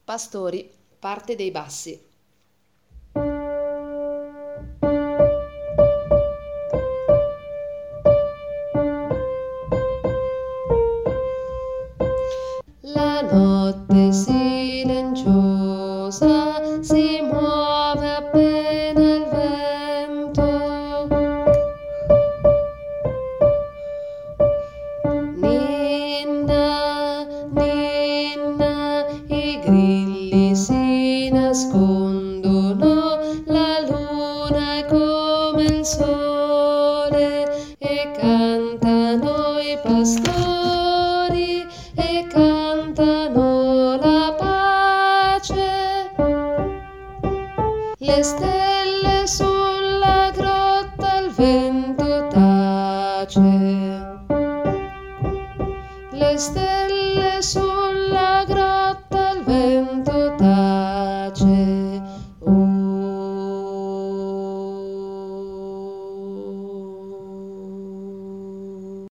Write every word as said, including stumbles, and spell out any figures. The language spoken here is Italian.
Pastori, parte dei bassi. La notte silenziosa si muove appena il vento. Ninna, ninna, i grilli si nascondono, la luna è come il sole e cantano i pastori e cantano la pace. Le stelle su